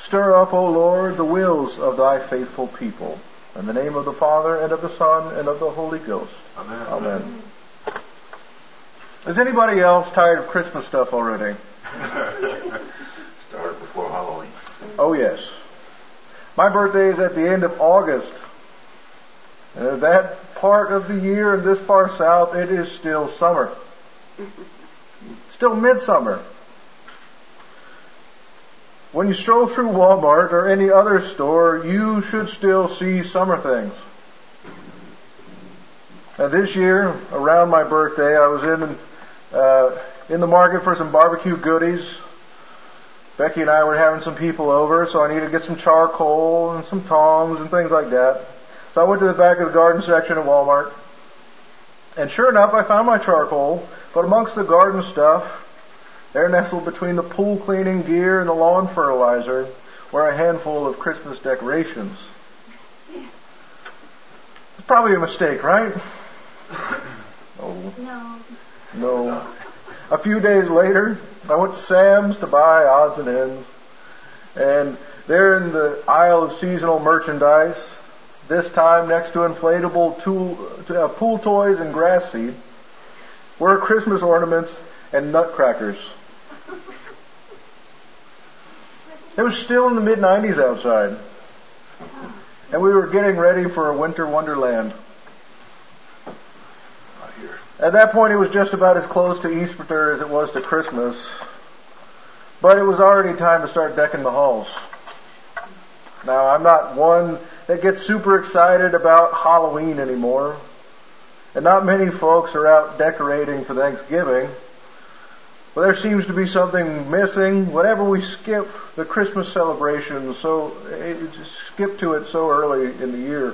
Stir up, O Lord, the wills of thy faithful people. In the name of the Father, and of the Son, and of the Holy Ghost. Amen. Amen. Is anybody else tired of Christmas stuff already? Started before Halloween. Oh, yes. My birthday is at the end of August. And that part of the year in this far south, it is still summer. Still midsummer. When you stroll through Walmart or any other store, you should still see summer things. Now this year, around my birthday, I was in the market for some barbecue goodies. Becky and I were having some people over, so I needed to get some charcoal and some tongs and things like that. So I went to the back of the garden section at Walmart. And sure enough, I found my charcoal, but amongst the garden stuff, there nestled between the pool cleaning gear and the lawn fertilizer were a handful of Christmas decorations. It's probably a mistake, right? No. A few days later, I went to Sam's to buy odds and ends. And there in the aisle of seasonal merchandise, this time next to inflatable pool toys and grass seed, were Christmas ornaments and nutcrackers. It was still in the mid-90s outside. And we were getting ready for a winter wonderland. At that point, it was just about as close to Easter as it was to Christmas. But it was already time to start decking the halls. Now, I'm not one that gets super excited about Halloween anymore. And not many folks are out decorating for Thanksgiving. But there seems to be something missing whenever we skip the Christmas celebration, skip to it so early in the year.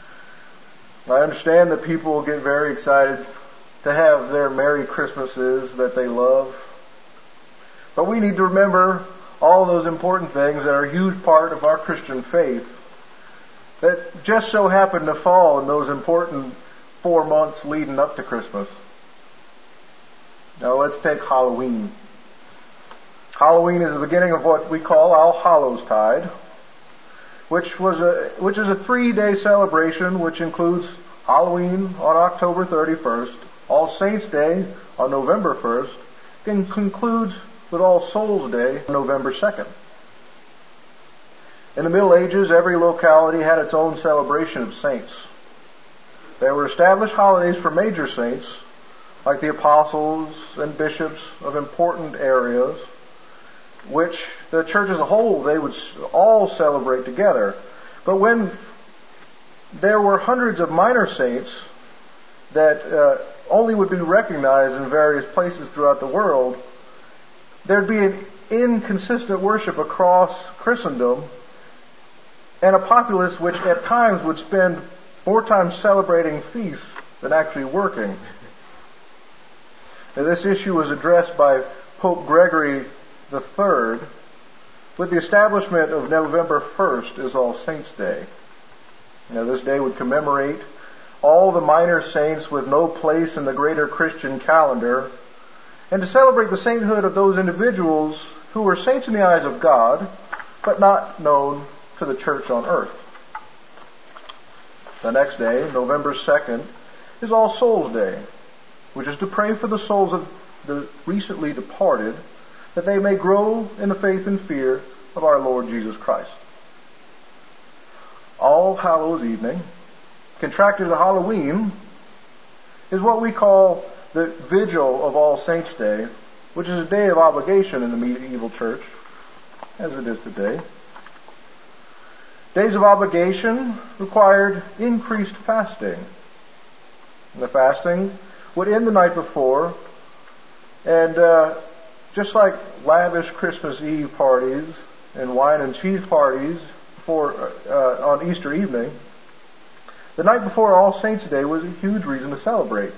I understand that people get very excited to have their Merry Christmases that they love. But we need to remember all those important things that are a huge part of our Christian faith that just so happen to fall in those important 4 months leading up to Christmas. Now let's take Halloween. Halloween is the beginning of what we call All Hallows Tide, which is a 3-day celebration which includes Halloween on October 31st, All Saints' Day on November 1st, and concludes with All Souls' Day on November 2nd. In the Middle Ages, every locality had its own celebration of saints. There were established holidays for major saints, like the apostles and bishops of important areas, which the church as a whole, they would all celebrate together. But when there were hundreds of minor saints that only would be recognized in various places throughout the world, there'd be an inconsistent worship across Christendom and a populace which at times would spend more time celebrating feasts than actually working. Now, this issue was addressed by Pope Gregory III with the establishment of November 1st as All Saints' Day. Now, this day would commemorate all the minor saints with no place in the greater Christian calendar, and to celebrate the sainthood of those individuals who were saints in the eyes of God, but not known to the church on earth. The next day, November 2nd, is All Souls' Day, which is to pray for the souls of the recently departed, that they may grow in the faith and fear of our Lord Jesus Christ. All Hallows Evening, contracted to Halloween, is what we call the Vigil of All Saints' Day, which is a day of obligation in the medieval church, as it is today. Days of obligation required increased fasting. And the fasting would end the night before, and just like lavish Christmas Eve parties and wine and cheese parties on Easter evening, the night before All Saints' Day was a huge reason to celebrate.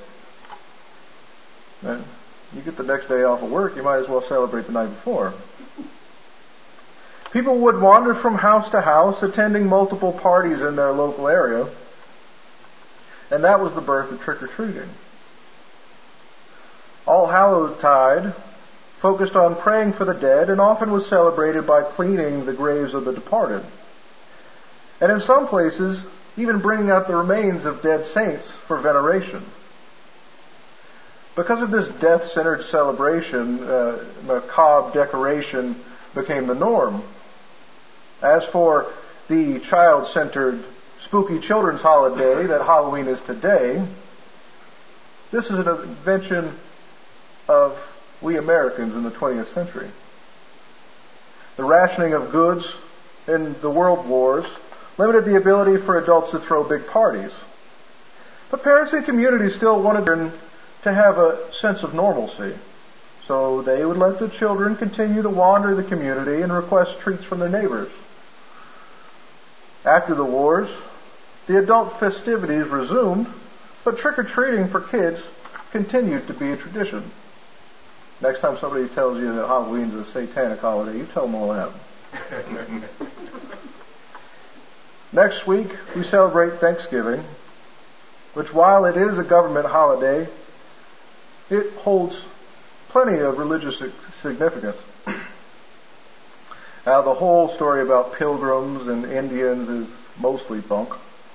And you get the next day off of work, you might as well celebrate the night before. People would wander from house to house, attending multiple parties in their local area, and that was the birth of trick-or-treating. All Hallows Tide focused on praying for the dead and often was celebrated by cleaning the graves of the departed. And in some places, even bringing out the remains of dead saints for veneration. Because of this death-centered celebration, macabre decoration became the norm. As for the child-centered, spooky children's holiday that Halloween is today, this is an invention of we Americans in the 20th century. The rationing of goods in the world wars limited the ability for adults to throw big parties. But parents and communities still wanted them to have a sense of normalcy. So they would let the children continue to wander the community and request treats from their neighbors. After the wars, the adult festivities resumed, but trick-or-treating for kids continued to be a tradition. Next time somebody tells you that Halloween is a satanic holiday, you tell them all that. Next week, we celebrate Thanksgiving, which while it is a government holiday, it holds plenty of religious significance. Now, the whole story about pilgrims and Indians is mostly bunk.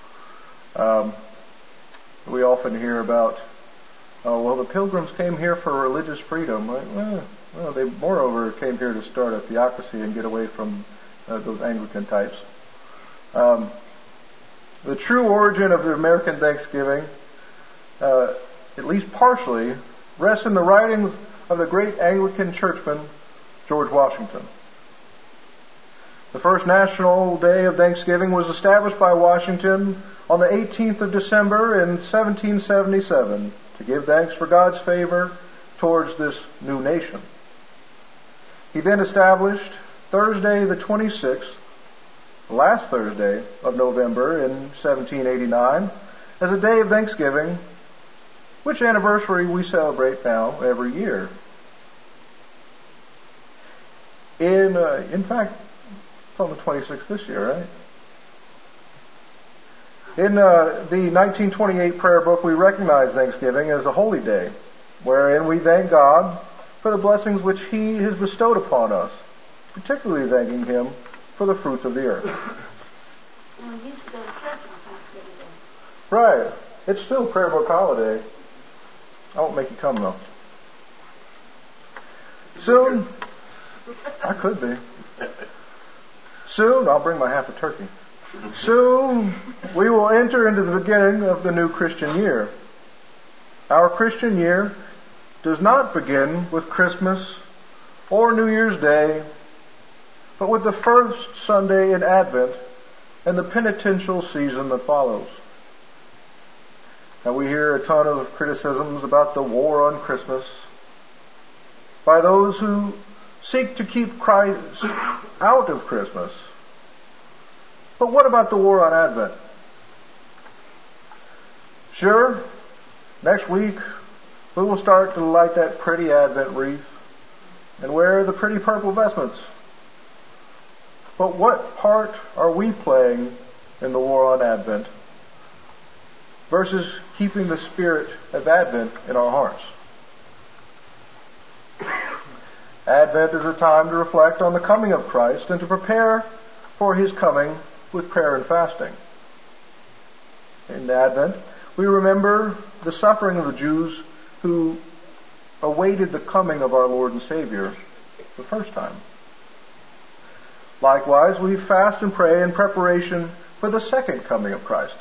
We often hear about, the pilgrims came here for religious freedom. Well, they moreover came here to start a theocracy and get away from those Anglican types. The true origin of the American Thanksgiving, at least partially, rests in the writings of the great Anglican churchman, George Washington. The first national day of Thanksgiving was established by Washington on the 18th of December in 1777 to give thanks for God's favor towards this new nation. He then established Thursday the 26th, the last Thursday of November in 1789, as a day of Thanksgiving, which anniversary we celebrate now every year. In fact, it's on the 26th this year, right? In the 1928 prayer book, we recognize Thanksgiving as a holy day, wherein we thank God for the blessings which He has bestowed upon us, particularly thanking Him for the fruits of the earth. Right. It's still prayer book holiday. I won't make you come, though. Soon, I could be. Soon, I'll bring my half a turkey. Soon, we will enter into the beginning of the new Christian year. Our Christian year does not begin with Christmas or New Year's Day, but with the first Sunday in Advent and the penitential season that follows. Now, we hear a ton of criticisms about the war on Christmas by those who seek to keep Christ out of Christmas. But what about the war on Advent? Sure, next week we will start to light that pretty Advent wreath and wear the pretty purple vestments. But what part are we playing in the war on Advent versus keeping the spirit of Advent in our hearts? Advent is a time to reflect on the coming of Christ and to prepare for His coming with prayer and fasting. In Advent, we remember the suffering of the Jews who awaited the coming of our Lord and Savior the first time. Likewise, we fast and pray in preparation for the second coming of Christ.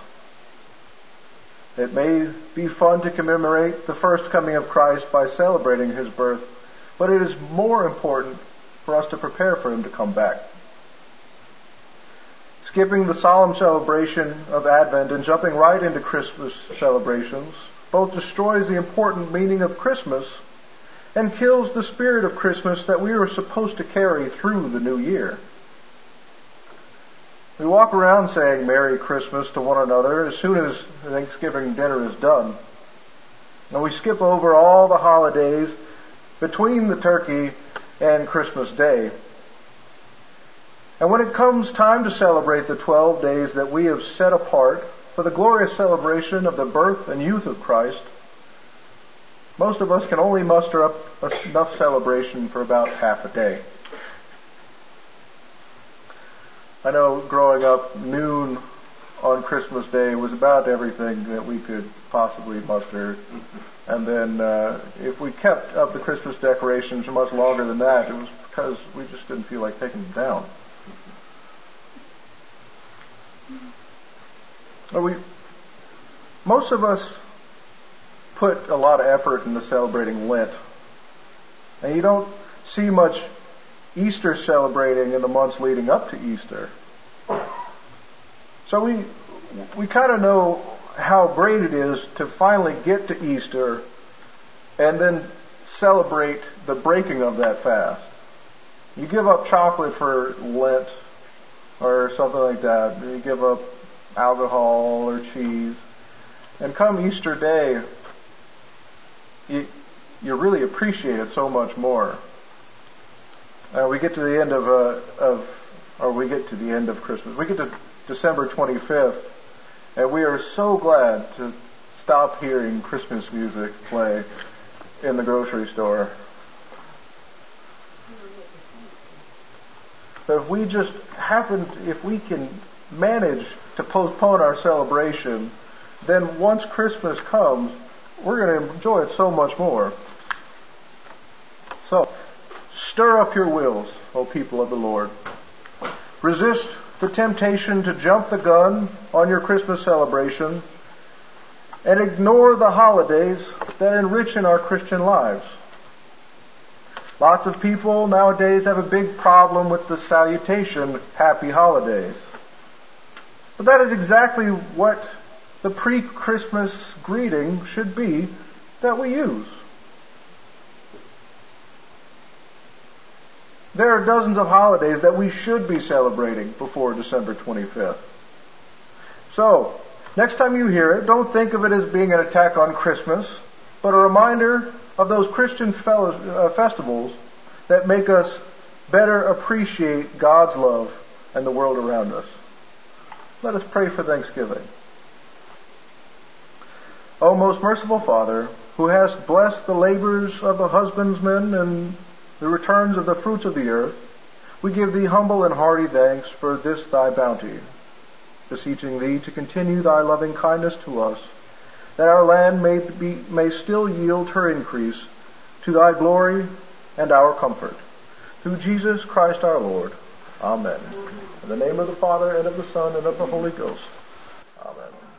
It may be fun to commemorate the first coming of Christ by celebrating His birth, but it is more important for us to prepare for Him to come back. Skipping the solemn celebration of Advent and jumping right into Christmas celebrations both destroys the important meaning of Christmas and kills the spirit of Christmas that we are supposed to carry through the new year. We walk around saying Merry Christmas to one another as soon as Thanksgiving dinner is done. And we skip over all the holidays between the turkey and Christmas Day. And when it comes time to celebrate the 12 days that we have set apart for the glorious celebration of the birth and youth of Christ, Most of us can only muster up enough celebration for about half a day. I know growing up, noon on Christmas Day was about everything that we could possibly muster. And then if we kept up the Christmas decorations for much longer than that, it was because we just didn't feel like taking them down. Most of us put a lot of effort into celebrating Lent. And you don't see much Easter celebrating in the months leading up to Easter. So we kind of know how great it is to finally get to Easter and then celebrate the breaking of that fast. You give up chocolate for Lent or something like that. You give up alcohol or cheese. And come Easter Day, you really appreciate it so much more. We get to the end we get to the end of Christmas. We get to December 25th, and we are so glad to stop hearing Christmas music play in the grocery store. But if we can manage to postpone our celebration, then once Christmas comes, we're going to enjoy it so much more. So, stir up your wills, O people of the Lord. Resist the temptation to jump the gun on your Christmas celebration and ignore the holidays that enrich our Christian lives. Lots of people nowadays have a big problem with the salutation, Happy Holidays. But that is exactly what the pre-Christmas greeting should be that we use. There are dozens of holidays that we should be celebrating before December 25th. So, next time you hear it, don't think of it as being an attack on Christmas, but a reminder of those Christian festivals that make us better appreciate God's love and the world around us. Let us pray for Thanksgiving. O most merciful Father, who hast blessed the labors of the husbandmen and the returns of the fruits of the earth, we give thee humble and hearty thanks for this thy bounty, beseeching thee to continue thy loving kindness to us, that our land may still yield her increase to thy glory and our comfort. Through Jesus Christ our Lord. Amen. In the name of the Father, and of the Son, and of the Holy Ghost. Amen.